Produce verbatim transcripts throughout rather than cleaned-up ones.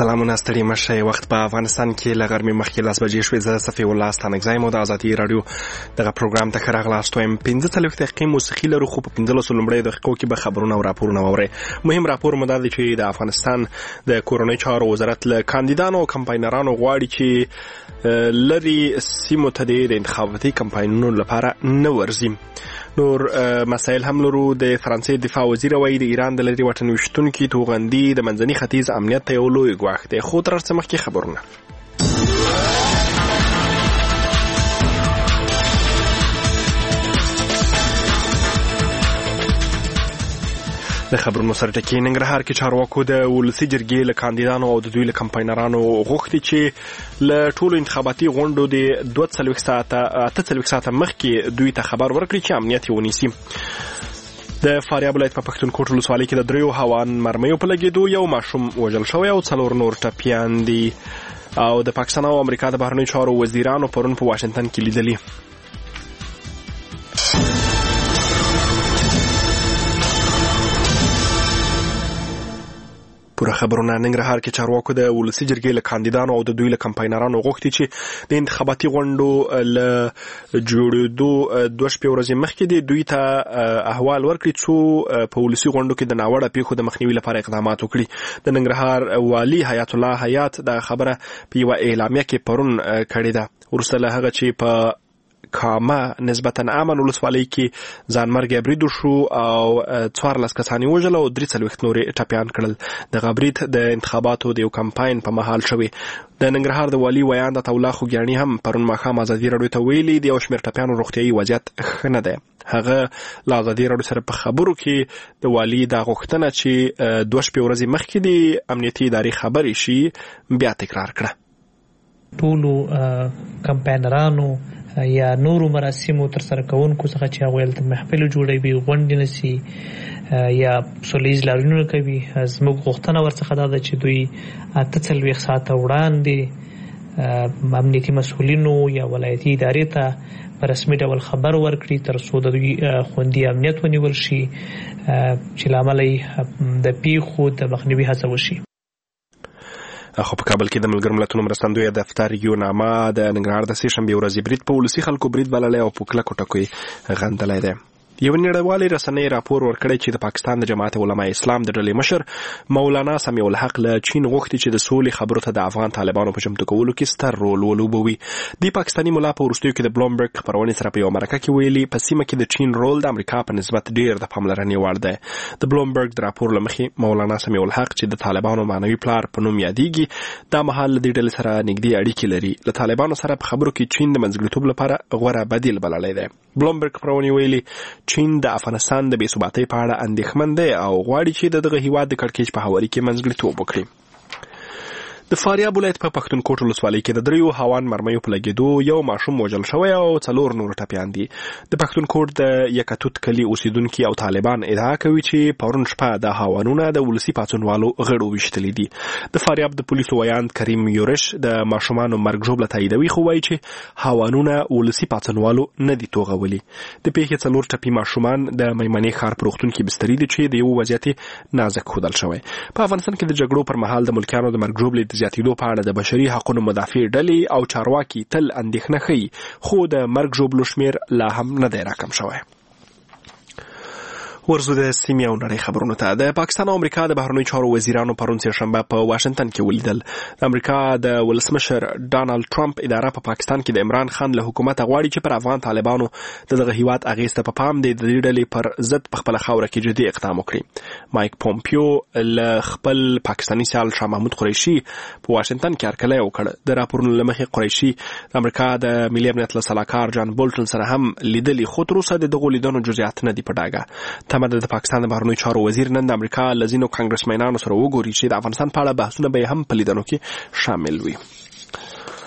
سلامونه ستړي مشه. وخت په افغانستان کې له غرمې مخکې لس بجې شوې. زه صفي الله ستانکزی مو د ازادي رادیو دغه پروګرام ته ښه راغلاست وایم. پنځه څلوېښت دقیقې موسیقي لرو، خو په پنځلسو لومړیو دقیقو کې به خبرونه او راپورونه واورئ. مهم راپور مو دا دی چې د افغانستان د کورنۍ چارو وزارت له کاندیدانو او کمپاینرانو غواړي چې لري سیمو ته د انتخاباتي کمپاینونو لپاره نه ورځي. نور مسائل هم لرو. د فرانسې دفاع وزیر وایي د ایران د لري وطن ویشتونکي توغندي د منځني ختیځ امنیت ته یو لوی ګواښ دی. خو تر څه مخکې خبرونه. د خبرونو سره ټکی. ننګرهار کې چارواکو د ولسي جرګې له کاندیدانو او د دوی له کمپاینرانو غوښتي چې له ټولو انتخاباتي غونډو د دوه څلوېښت ساعته اته څلوېښت ساعته مخکې دوی ته خبر ورکړي چې امنیت یې ونیسي. د فاریاب ولایت په پښتونخوا ولسوالۍ کې د دریو هوان مرمیو په لګېدو یو ماشوم وژل شوی او څلور نور ټپیان دي. او د پاکستان او امریکا د بهرنیو چارو وزیرانو پرون په واشنگټن کې لیدلي. پوره خبرونه. ننګرهار کې چارواکو د ولسي جرګې له کاندیدانو او د دوی له کمپاینرانو غوښتي چې د انتخاباتي غونډو له جوړېدو دوه شپې ورځې مخکې د دوی ته احوال ورکړي څو په ولسي غونډو کې د ناوړه پیښو د مخنیوي لپاره اقدامات وکړي. د ننګرهار والي حیات الله حیات دا خبره په یوه اعلامیه کې پرون کړې ده. وروسته له هغه چې په کامه نسبتا امن ولسوالۍ کې ځانمرګي برید وشو او څوارلس کسان یې وژل او درې څلوېښت نورې ټپیان کړل. دغه برید د انتخاباتو د یو کمپاین په مهال شوی. د ننګرهار د والي ویاند عطاالله خوګیاڼي هم پرون ماښام ازادي راډیو ته ویلي د یو شمېر ټپیانو روغتیایي وضعیت ښه نه دی. هغه له ازادي راډیو سره په خبرو کې د والي دا غوښتنه چې دوه شپې ورځې مخکې د امنیتي ادارې خبرې شي بیا تکرار کړه. ټولو کمپاینرانو یا نورو مراسمو تر سره کوونکو څخه چې هغوی هلته محفل جوړوي، غونډې نیسي یا سولیز لاریونونه کوي، زموږ غوښتنه ورڅخه دا ده چې دوی اته څلوېښت ساعته وړاندې امنیتي مسؤلینو یا ولایتي ادارې ته په رسمي ډول خبر ورکړي تر څو د دوی خوندي امنیت ونیول شي چې له امله یې د پیښو د مخنیوي هڅه وشي. خو په کابل کې د ملګرو ملتونو مرستندویه دفتر یوناما د ننګرهار د سې شنبې ورځې برید په ولسي خلکو برید بللی او په کلکو ټکو یې غندلی دی. یو نړیوالې رسنۍ راپور ورکړی چې د پاکستان د جماعت علماء اسلام د ډلې مشر مولانا سمیع الحق له چین غوښتي چې د سولې خبرو ته د افغان طالبانو په چمتو کولو کې ستر رول ولوبوي. د پاکستاني ملا په وروستیو کې د بلومبرګ خپرونې سره په یوه مرکه کې ویلي په سیمه کې د چین رول د امریکا په نسبت ډیر د پاملرنې وړ دی. د بلومبرګ د راپور له مخې مولانا سمیع الحق چې د طالبانو معنوي پلار په نوم یادېږي دا مهال د دې ډلې سره نږدې اړیکې لري. له طالبانو سره په خبرو کې چین د منځګړیتوب لپاره غوره بدیل بللی دی. بلومبرګ خپرونې ویلي چین د افغانستان د بې ثباتۍ په اړه اندېښمن دی او غواړي چې د دغه هیواد د کړکېچ په هواري کې منځګړیتوب وکړي. د فاریاب ولایت په پښتونخوا ولسوالۍ کې د دریو هوان مرمیو په لګېدو یو ماشوم وژل شوی او څلور نور ټپیان دي. د پښتونخوا د یکتوت کلي اوسیدونکي او طالبان ادعا کوي چې پرون شپه د هوانونه د ولسي پاڅونوالو غړو ویشتلي دي. د فاریاب د پولیسو ویاند کریم یورش د ماشومانو مرګ ژوبله تاییدوي خو وایي چې هوانونه ولسي پاڅونوالو نه دي توغولي. د پیښې څلور ټپي ماشومان د میمنې ښار په روغتون کې بستري دي چې د یو وضعیت نازک ښودل شوی. په افغانستان کې د جګړو پر مهال د ملکیانو د مرګ ژوبلې زیاتېدو په اړه د بشري حقونو مدافع ډلې او چارواکي تل اندېښنه ښیي خو د مرګ ژوبلو شمېر لا هم نه دی راکم شوی. ورزو د سیمې او نړۍ خبرونو ته. د پاکستان او امریکا د بهرنیو چارو وزیرانو پرون سهشنبه په واشنگټن کې ولیدل. د امریکا د ولسمشر ډانلډ ټرمپ اداره په پاکستان کې د عمران خان له حکومت غواړي چې پر افغان طالبانو د دغه هیواد اغېز ته په پام دی د دې ډلې پر ضد په خپله خاوره کې جدي اقدام وکړي. مایک پومپیو له خپل پاکستاني سیال شاه محمود قریشي په واشنگټن کې هرکلی وکړ. د راپورونو له مخې قریشي د امریکا د ملي امنیت له سلاکار جان بولټن سره هم لیدلي خو تر اوسه د دغو لیدنو جزئیات نه دي په ډاګه. د پاکستان د بهرنیو چارو وزیر نن د امریکا له ځینو کانګرسمنانو سره وګوري چې د افغانستان په اړه بحثونه به هم په لیدنو کې شامل وي.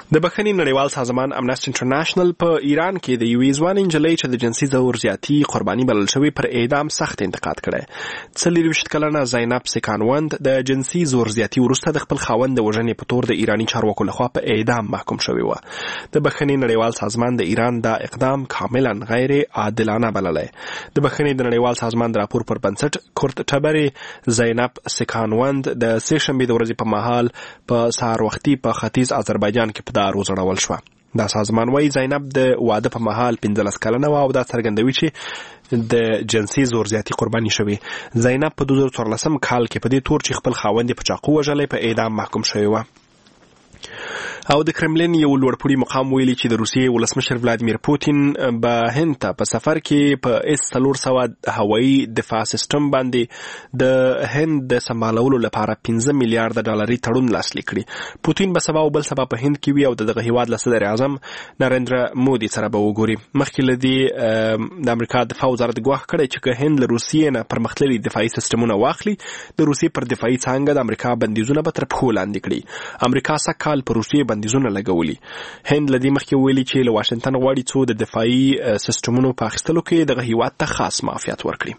د بخښنې نړیوال سازمان امنسټي انټرنیشنل په ایران کې د یوې ځوان نجلۍ چې د جنسي ځور زیاتي قرباني بلل شوې پر اعدام سخت انتقاد کړی. څلورویشت کلنه زینب سکانوند د جنسي زور زیاتي وروسته د خپل خاوند د وژنې په تور د ایراني چارواکو لخوا په اعدام محکوم شوې وه. د بخښنې نړیوال سازمان د ایران دا اقدام کاملا غیر عادلانه بللی. د بخښنې د نړیوال سازمان د راپور پر بنسټ کورت ټبرې زینب سکانوند د سه شنبې د ورځې په مهال په سهار وختي په ختیځ آذربایجان کې دار وزړول شوه. دا سازمان وايي زینب د واده په مهال پنځلس کلنه وه او دا څرګندوي چې د جنسي زور زیاتي قرباني شوې. زینب په دوه زره څوارلسم کال کې په دې تور چې خپل خاوند په چاقو وژلی په اعدام محکوم شوی وه. او د کرملین یو لوړپوړي مقام ویلي چې د روسیې ولسمشر ولادیمیر پوتین به هند ته په سفر کې په اس څلور سوه هوایي دفاع سیستم باندې د هند د سمبالولو لپاره پنځه میلیارډ ډالري تړون لاسلیک کړي. پوتین به سبا او بل سبا په هند کې وي او د دغه هیواد له صدر اعظم نریندرا مودي سره به وګوري. مخکې له دې د امریکا دفاع وزارت ګواښ کړی چې که هند له روسیې نه پرمختللي دفاعي سیستمونه واخلي د روسیې پر دفاعي څانګه د امریکا بندیزونه به تر پښو لاندې کړي. امریکا سږ کال په روسیې بندیزونه لګولي. هند له دې مخکې ویلي چې له واشنګټن غواړي څو د دفاعي سیستمونو په اخیستلو کې دغه هیواد ته خاص معافیت ورکړي.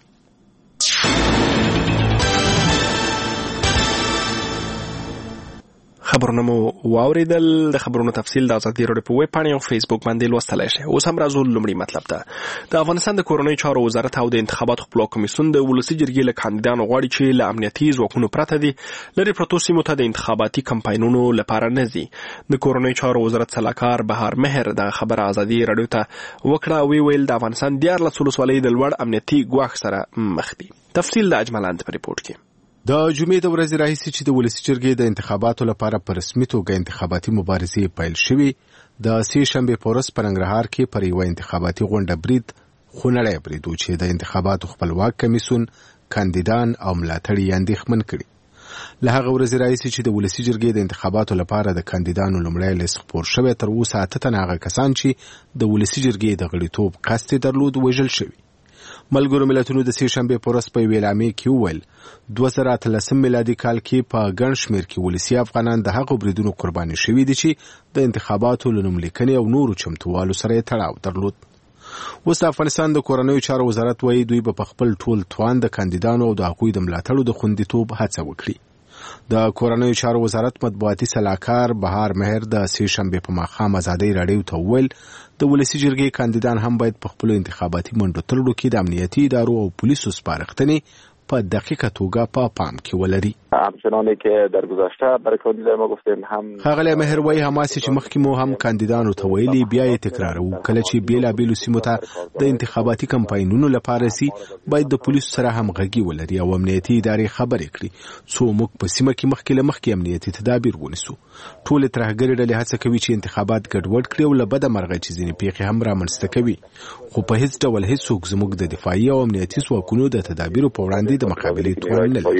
خبرونه مو واوریدل. د خبرونو تفصیل د ازادي راډیو په ویب پاڼه او فیسبوک باندې لوستلی شئ. اوس هم راځو لومړی مطلب ته. د افغانستان د کورنیو چارو وزارت او د انتخاباتو خپلواک کمیسیون د ولسي جرګې له کاندیدانو غواړي چې له امنیتي ځواکونو پرته دي لرې پرتو سیمو ته د انتخاباتي کمپاینونو لپاره نه ځي. د کورنیو چارو وزارت سلاکار بهار مهر د خبره ازادي راډیو ته وکړه او ویل د افغانستان دیارلس ولسوالۍ د لوړ امنیتي ګواښ سره مخ دي. تفصیل د اجملاند په ریپورت کې. د جمعې د ورځې راهیسې چې د ولسي جرګې د انتخاباتو لپاره په رسمي توګه انتخاباتي مبارزې پیل شوې، د سې شنبې په ورځ په ننګرهار کې پر یوه انتخاباتي غونډه برید خونړی برید و چې د انتخاباتو خپلواک کمیسیون کاندیدان او ملاتړي یې اندېښمن کړي. له هغه ورځې راهیسې چې د ولسي جرګې د انتخاباتو لپاره د کاندیدانو لومړی لیست خپور شوی، تر اوسه اته تنه هغه کسان چې د ولسي جرګې د غړیتوب قصد یې درلود وژل شوي. ملګرو ملتونو د سې شنبې په ورځ په یوې اعلامیې کې وویل دوه زره اتلسم میلادي کال کې په ګڼ شمېر کې ولسي افغانان د هغو بریدونو قرباني شوي دي چې د انتخاباتو له نوملیکنې او نورو چمتووالو سره یې تړاو درلود. اوس د افغانستان د کورنیو چارو وزارت وایي دوی به په خپل ټول توان د کاندیدانو او د هغوی د ملاتړو د خوندیتوب هڅه وکړي. د کورنیو چارو وزارت مطبوعاتي سلاکار بهار مهر د سې شنبې په ماښام ازادۍ راډیو ته وویل د ولسي جرګې کاندیدان هم باید په خپلو انتخاباتي منډو ترړو کې د امنیتي ادارو او پولیسو سپارښتنې په دقیقه توګه په پام کې ولري. همچنانی که در گذشته برای کاندیدای ما گفتیم هم ښاغلی مهر وایي هماسې چې مخکې مو هم کاندیدانو ته ویلي بیا یې تکراروو. کله چې بېلابېلو سیمو ته د انتخاباتي کمپاینونو لپاره سي باید د پولیسو سره همغږي ولري او امنیتي ادارې خبرې کړي څو موږ په سیمه کې مخکې له مخکې امنیتي تدابیر ونیسو. ټولې ترهګرې ډلې هڅه کوي چې انتخابات ګډوډ کړي او له بده مرغه چې ځینې پیښې هم رامنځته کوي، خو په هیڅ ډول هیڅوک زموږ د دفاعي او امنیتي ځواکونو د تدابیرو په وړاندې د مقابلې توان نه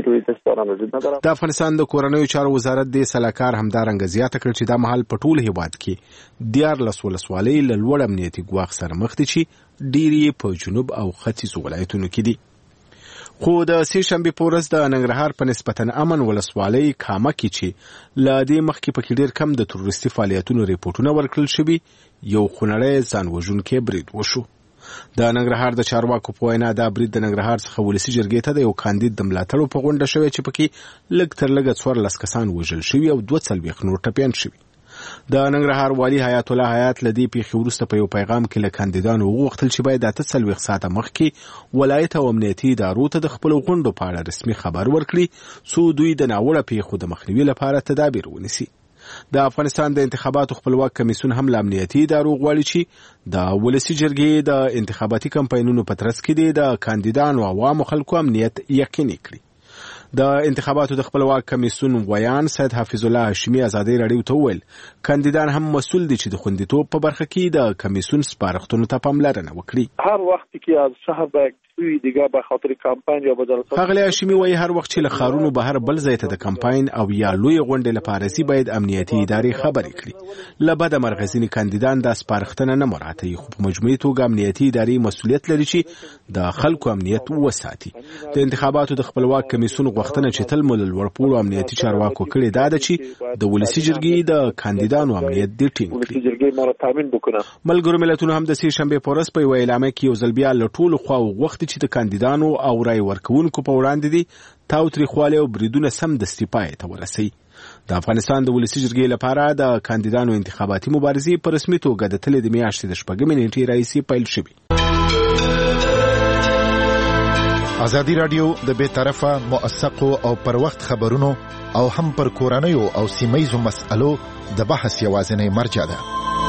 لري. د افغانستان د کورنیو چارو وزارت د سلاکار همدارنګه زیاته کړ چې دا مهال په ټول هیواد کې دیارلس ولسوالۍ له لوړ امنیتي ګواښ سره مخ دي چې ډېرې په جنوب او ختیځو ولایتونو کې دي. خو د سې شنبې په ورځ د ننګرهار په نسبتا امن ولسوالۍ کامه کې چې له دې مخکې پکې ډېر کم د تروریستي فعالیتونو ریپورټونه ورکړل شوي، یو خونړی ځان وژونکی برید وشو. د ننګرهار د چارواکو په وینا دا برید د ننګرهار څخه ولسي جرګې ته د یو کاندید د ملاتړو په غونډه شوی چې پکې لږ تر لږه څوارلس کسان وژل شوي او دوه څلوېښت نور ټپیان شوي. د ننګرهار والي حیات الله حیات له دې پیښې وروسته په یو پیغام کې له کاندیدانو وغوښتل چې باید اته څلوېښت ساعته مخکې ولایت او امنیتي ادارو ته د خپلو غونډو په اړه رسمي خبر ورکړي څو دوی د ناوړه پیښو د مخنیوي لپاره تدابیر ونیسي. د افغانستان د انتخاباتو خپلواک کمیسیون هم له امنیتي ادارو غواړي چې د ولسي جرګې د انتخاباتي کمپاینونو په ترڅ کې د کاندیدانو او عوامو خلکو امنیت یقیني کړي. د انتخاباتو د خپلواک کمیسیون ویان سید حافظ الله هاشمي ازادۍ راډیو ته وویل کاندیدان هم مسؤل دي چې د خوندیتوب په برخه کې د کمیسیون سپارښتنو ته پاملرنه وکړي. هر وخت که از شهر به سوی دیگه به خاطر کمپاین یا به جلسات. هغه هاشمي وایي هر وخت چې له خارونو بهر بل ځای ته د کمپاین او یا لوی غونډې لپاره سي باید امنیتي ادارې خبرې کړي. لبد مرغزینی کاندیدان د سپارښتنه نه مراعاتوي، خو په مجموعي توګه امنیتي ادارې مسؤلیت لري چې د خلکو امنیت وساتي. د انتخاباتو د خپلواک کمیسیون غوښتنه چې تل مل لوړپوړو امنیتي چارواکو کړي دا ده چې د ولسی جرګې د کاندیدانو امنیت دې ټینګ کړي. ملګرو ملتونو هم د سې شنبې په ورځ په یوه اعلامیه کې یو ځل بیا له ټولو خواو غوښتي چې د کاندیدانو او رای ورکوونکو په وړاندې دي تاوتریخوالی او بریدونه سمدستي پای ته ورسوي. د افغانستان د ولسی جرګې لپاره د کاندیدانو انتخاباتي مبارزې په رسمي توګه د تلې د میاشتې د شپږمې نیټې راهیسې پیل شوې. ازادي راډیو د بې طرفه موثقو او پر وخت خبرونو او هم پر کورنیو او سیمه‌یزو مسألو د بحث یوازینی مرجع ده.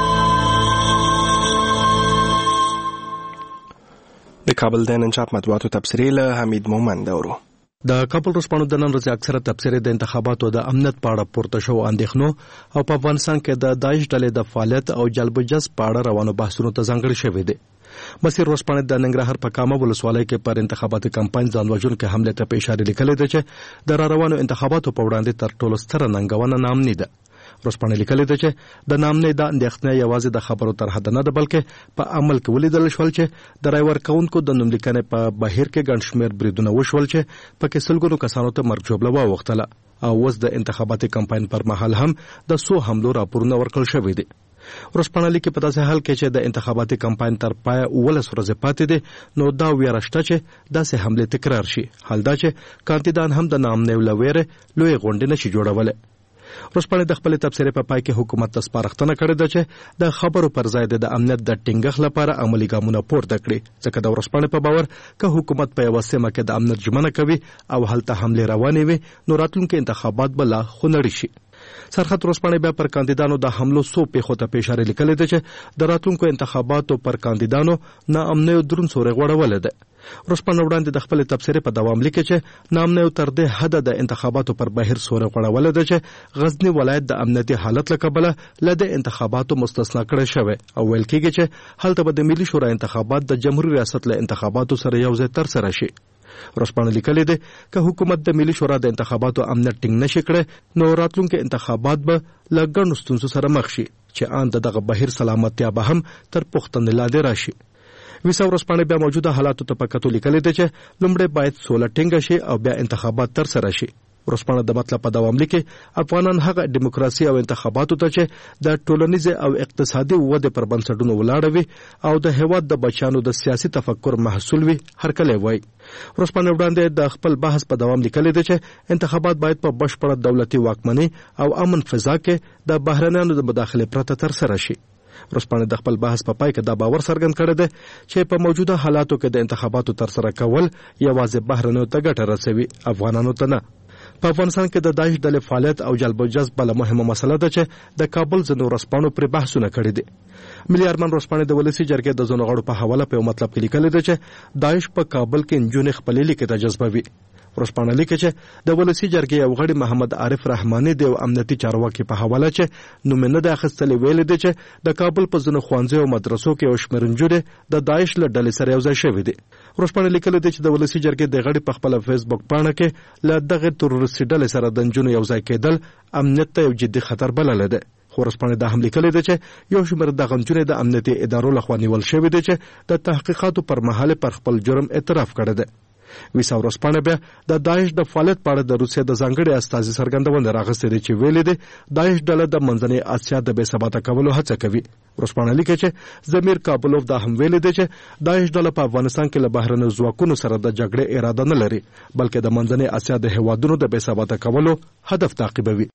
د کابل د نن چاپ مطبوعاتو تبصرې له حمید مومند اورو. د کابل ورځپاڼو د نن ورځې اکثره تبصرې د انتخاباتو د امنیت په اړه پورته شو اندېښنو او په افغانستان کې د داعش ډلې د فعالیت او جلب جذب په اړه روانو بحثونو ته ځانګړي شوې دي. مسیر ورځپاڼه د ننګرهار په کامه ولسوالۍ کې پر انتخاباتي کمپاین ځان وژونکو حمله ته په اشاره لیکلې ده چې د را روانو انتخاباتو په وړاندې تر ټولو ستره ننګونه نامني ده. ورځپاڼه لیکلې ده چې د نامنۍ د اندېښنې یوازې د خبرو تر حد نه ده بلکې په عمل کې ولیدل شول چې د رای ورکوونکو د نوملیکنې په بهیر کې ګڼ شمېر بریدونه وشول چې پکې سلګونو کسانو ته مرګ ژوبله واوښتله او اوس د انتخاباتي کمپاین پر مهال هم د څو حملو راپورونه ورکړل شوي دي. ورځپاڼه لیکي په داسې حال کې چې د انتخاباتي کمپاین تر پایه اوولس ورځې پاتې دي نو دا ویره شته چې داسې حملې تکرار شي، حال دا چې کاندیدان هم د نامنۍ له ویرې لویې غونډې نشي جوړولی. ورځپاڼه د خپل تبصرې په پای کې حکومت ته سپارښتنه کړې ده چې د خبرو پر ځای د امنیت د ټینګښت لپاره عملي ګامونه پورته کړي، ځکه د ورځپاڼې په باور که حکومت په یوه سیمه کې د امنیت ژمنه کوي او هلته حملې روانې وي نو راتلونکي انتخابات به لا خونړي شي. سرحد ورځپاڼه بیا پر کاندیدانو د حملو څو پیښو ته په اشاره لیکلې ده چې د راتلونکو انتخاباتو پر کاندیدانو ناامنۍ دروند سوري غوړولې ده. ورځپاڼه وړاندې د خپل تبصرې په دوام لیکي چې ناامنۍ تر دې حده د انتخاباتو پر بهیر سوري غوړولې ده چې غزنی ولایت د امنیتي حالت له کبله له انتخاباتو مستثنا کړی شوی او ویل کېږي چې هلته به د ملي شورا انتخابات د جمهوریت ریاست له انتخاباتو سره یو ځای تر سره شي. ورځپاڼه لیکلې ده که حکومت د ملي شورا د انتخاباتو امنیت ټینګ نشي کړی نو راتلونکي انتخابات به له ګڼو ستونزو سره مخ شي چې ان دغه بهیر سلامتیا به هم تر پوښتنې لاندې راشي. ویسا ورځپاڼه بیا موجوده حالاتو ته په کتو لیکلې ده چې لومړی باید سوله ټینګه شي او بیا انتخابات تر سره شي. ورځپاڼه د مطلب په دوام لیکي افغانان هغه دیموکراسي او انتخاباتو ته چې د ټولنیز او اقتصادي ودې پر بنسټونو ولاړ وي او د هیواد د بچیانو د سیاسي تفکر محصول وي هرکلی وایي. ورځپاڼه وړاندې د خپل بحث په دوام لیکلې ده چې انتخابات باید په بشپړه دولتي واکمنۍ او امن فضا کې د بهرنیانو د مداخلې پرته تر سره شي. ورځپاڼه د خپل بحث په پای کې دا باور څرګند کړی دی چې په موجوده حالاتو کې د انتخاباتو تر سره کول یوازې بهرنیو ته ګټه رسوي، افغانانو ته نه. په افغانستان کې د داعش ډلې فعالیت او جلب و جذب بله مهمه مسله ده چې د کابل ځینو ورځپاڼو پرې بحثونه کړي دي. ملي ارمان ورځپاڼې د ولسي جرګې د ځینو غړو په حواله په یو مطلب کې لیکلي ده چې داعش په کابل کې نجونې خپلې لیکې ته جذبوي. ورځپاڼه لیکي چې د ولسي جرګې یو غړي محمد عارف رحماني د امنیتي چارواکي په حواله چې نوم نه د اخیستلې ویلي دي چې د کابل په ځینو ښوونځیو او مدرسو کې یو شمېر نجونې د داعش له ډلې سره یو ځای شوي دي. ورځپاڼه لیکلي دي چې د ولسي جرګې د غړي په خپله فیسبوک پاڼه کې له دغه تروریستي ډلې سره د نجونو یو ځای کېدل امنیت ته یو جدي خطر بللی دی. خو ورځپاڼه دا هم لیکلي ده چې یو شمېر دغه نجونې د امنیتي ادارو لخوا نیول شوي دي چې د تحقیقاتو پر مهال پر خپل جرم اعتراف کړی دی. ویسا ورځپاڼه بیا د داعش د فعالیت په اړه د روسیې د ځانګړي استازي څرګندونه راغستې ده چې ویلي دي داعش ډله د منځنۍ اسیا د بې ثباته کولو هڅه کوي. ورځپاڼه لیکي چې ضمیر کابلوف دا هم ویلي دی چې داعش ډله په افغانستان کې له بهرنیو ځواکونو سره د جګړې اراده نه لري بلکې د منځنۍ اسیا د هیوادونو د بې ثباته کولو هدف تعقیبوي.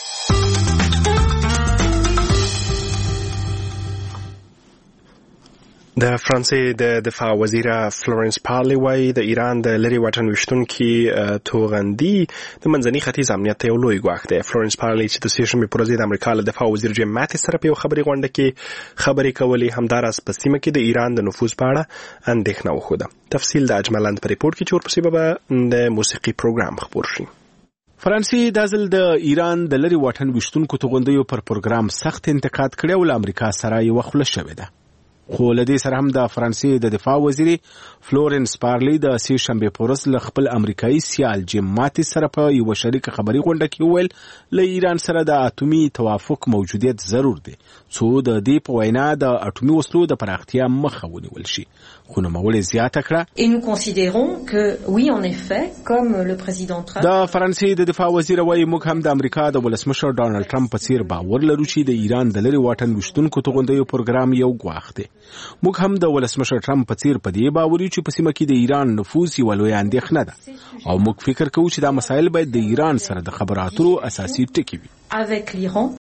د فرانسې د دفاع وزیره فلورنس پارلی وايي د ایران د لري واټن ویشتونکي توغندي د منځني ختیځ امنیت ته یو لوی ګواښ دی. فلورنس پارلی چې د سې شنبې په ورځ د امریکا له دفاع وزیر جیم ماتیس سره په یو خبري غونډه کې خبرې کولې همداراز په سیمه کې د ایران د نفوذ په اړه اندېښنه وښوده. تفصیل د اجملند په ریپورت کې چې ورپسې به د موسیقي پروګرام خپور شي. فرانسې د ځل د ایران د لري واټن ویشتونکو توغندیو پر پروګرام سخت انتقاد کړی او له امریکا سره یو خوله شوې ده. خو لدې سره هم د فرانسې د دفاع وزیر فلورنس پارلی د سې شنبه پورس ل خپل امریکایي سیال جیم ماتیس سره په یو شریک خبري غونډه کې ویل ل ایران سره د اټومي توافق موجودیت ضرور دی څو د دې په وینا د اټومي وسلو د پراختیا مخه ونیول شي خو نو مولې زیاته کړه et nous considérons que oui en effet comme le président Trump د فرانسې د دفاع وزیر وايي موږ هم د امریکا د ولسمشر ډانلډ ټرمپ په څیر باور لرو چې د ایران د لري واټن وشتونکو توغندیو پروګرام یو غواخ دی موږ هم د ولسمشر ټرمپ په څیر په دې باور یو چې په سیمه کې د ایران نفوذ یو لوی اندېښنه ده او موږ فکر کوو چې دا مسایل باید د ایران سره د خبرو اترو اساسي ټکی وي avec l'Iran